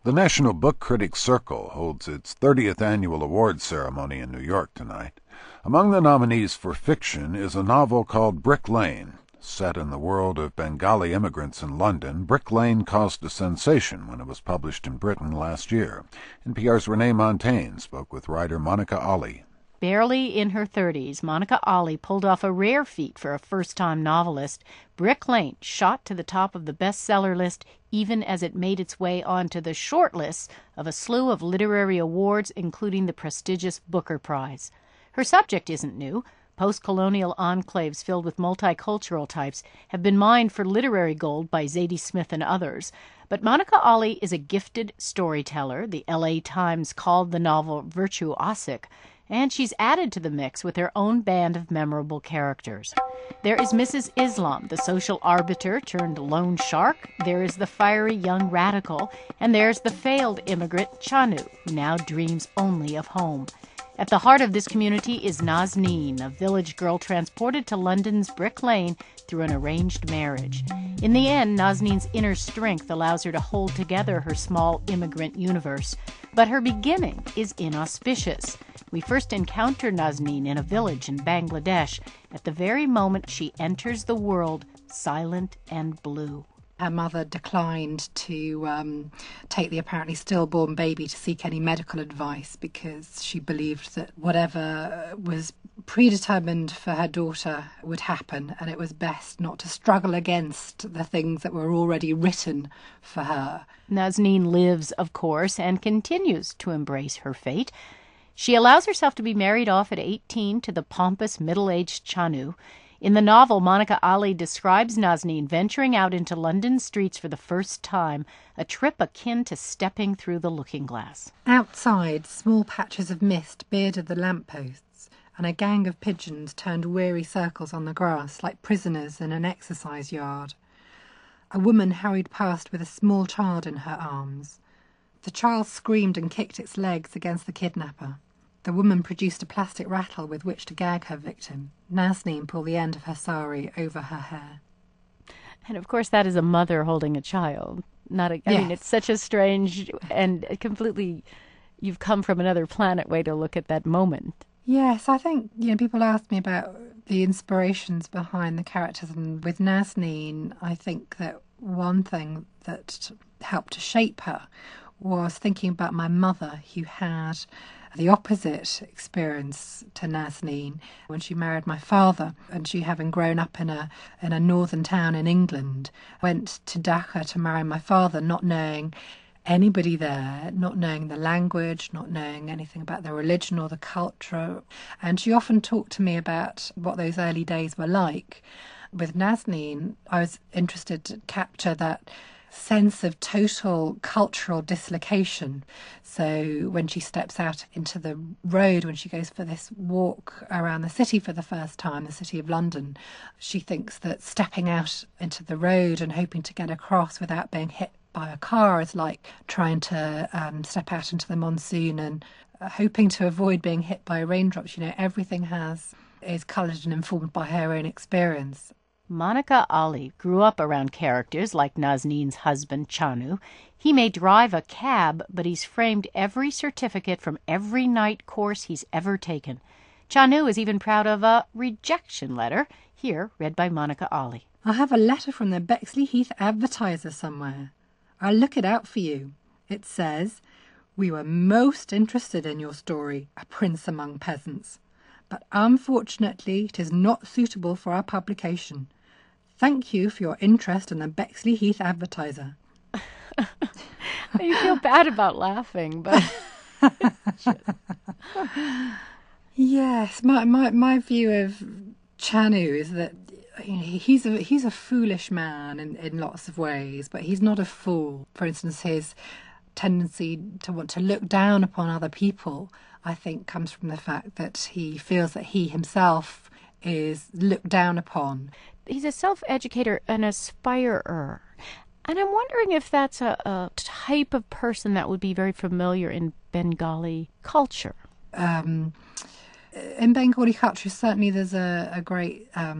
The National Book Critics Circle holds its 30th annual awards ceremony in New York tonight. Among the nominees for fiction is a novel called Brick Lane. Set in the world of Bengali immigrants in London, Brick Lane caused a sensation when it was published in Britain last year. NPR's Renee Montaigne spoke with writer Monica Ali. Barely in her 30s, Monica Ali pulled off a rare feat for a first-time novelist. Brick Lane shot to the top of the bestseller list even as it made its way onto the short lists of a slew of literary awards, including the prestigious Booker Prize. Her subject isn't new. Post-colonial enclaves filled with multicultural types have been mined for literary gold by Zadie Smith and others. But Monica Ali is a gifted storyteller. The L.A. Times called the novel virtuosic, and she's added to the mix with her own band of memorable characters. There is Mrs. Islam, the social arbiter turned loan shark. There is the fiery young radical. And there's the failed immigrant Chanu, who now dreams only of home. At the heart of this community is Nazneen, a village girl transported to London's Brick Lane through an arranged marriage. In the end, Nazneen's inner strength allows her to hold together her small immigrant universe. But her beginning is inauspicious. We first encounter Nazneen in a village in Bangladesh at the very moment she enters the world silent and blue. Her mother declined to take the apparently stillborn baby to seek any medical advice because she believed that whatever was predetermined for her daughter would happen, and it was best not to struggle against the things that were already written for her. Nazneen lives, of course, and continues to embrace her fate. She allows herself to be married off at 18 to the pompous middle-aged Chanu. In the novel, Monica Ali describes Nazneen venturing out into London streets for the first time, a trip akin to stepping through the looking glass. Outside, small patches of mist bearded the lampposts, and a gang of pigeons turned weary circles on the grass like prisoners in an exercise yard. A woman hurried past with a small child in her arms. The child screamed and kicked its legs against the kidnapper. The woman produced a plastic rattle with which to gag her victim. Nazneen pulled the end of her sari over her hair. And of course that is a mother holding a child. I mean, it's such a strange and completely, you've come from another planet way to look at that moment. Yes, I think, people ask me about the inspirations behind the characters, and with Nazneen, I think that one thing that helped to shape her was thinking about my mother, who had the opposite experience to Nazneen when she married my father, and she, having grown up in a northern town in England, went to Dhaka to marry my father, not knowing anybody there, not knowing the language, not knowing anything about the religion or the culture. And she often talked to me about what those early days were like. With Nazneen, I was interested to capture that sense of total cultural dislocation. So when she steps out into the road, when she goes for this walk around the city for the first time, the city of London, she thinks that stepping out into the road and hoping to get across without being hit by a car is like trying to step out into the monsoon and hoping to avoid being hit by raindrops. Everything is coloured and informed by her own experience. Monica Ali grew up around characters like Nazneen's husband, Chanu. He may drive a cab, but he's framed every certificate from every night course he's ever taken. Chanu is even proud of a rejection letter, here read by Monica Ali. I have a letter from the Bexley Heath Advertiser somewhere. I'll look it out for you. It says, "We were most interested in your story, A Prince Among Peasants, but unfortunately it is not suitable for our publication. Thank you for your interest in the Bexley Heath Advertiser." You feel bad about laughing, but yes, my view of Chanu is that he's a foolish man in lots of ways, but he's not a fool. For instance, his tendency to want to look down upon other people, I think, comes from the fact that he feels that he himself is looked down upon. He's a self-educator, an aspirer. And I'm wondering if that's a type of person that would be very familiar in Bengali culture. In Bengali culture, certainly there's a great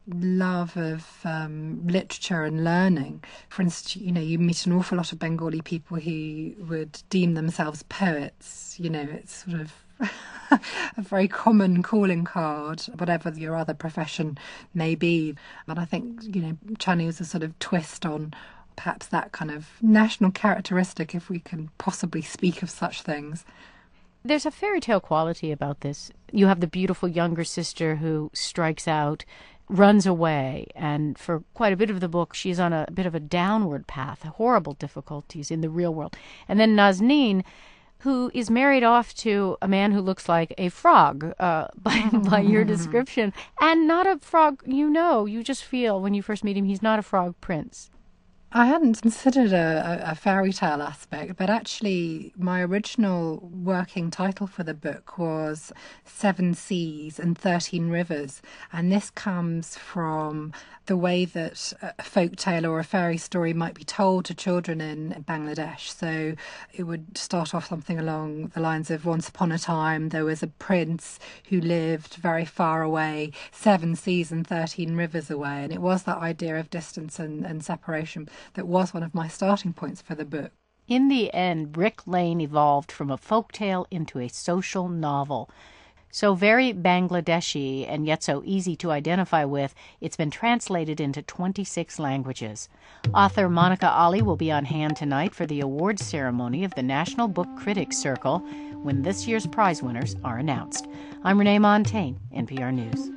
love of literature and learning. For instance, you meet an awful lot of Bengali people who would deem themselves poets. It's sort of a very common calling card, whatever your other profession may be. But I think, Chani is a sort of twist on perhaps that kind of national characteristic, if we can possibly speak of such things. There's a fairy tale quality about this. You have the beautiful younger sister who strikes out, runs away, and for quite a bit of the book she's on a bit of a downward path, horrible difficulties in the real world. And then Nazneen, who is married off to a man who looks like a frog, by your description, and not a frog, you just feel when you first meet him he's not a frog prince. I hadn't considered a fairy tale aspect, but actually my original working title for the book was 7 Seas and 13 Rivers, and this comes from the way that a folk tale or a fairy story might be told to children in Bangladesh. So it would start off something along the lines of, once upon a time there was a prince who lived very far away, 7 seas and 13 rivers away, and it was that idea of distance and separation that was one of my starting points for the book. In the end, Brick Lane evolved from a folktale into a social novel. So very Bangladeshi and yet so easy to identify with, it's been translated into 26 languages. Author Monica Ali will be on hand tonight for the awards ceremony of the National Book Critics Circle when this year's prize winners are announced. I'm Renee Montaigne, NPR News.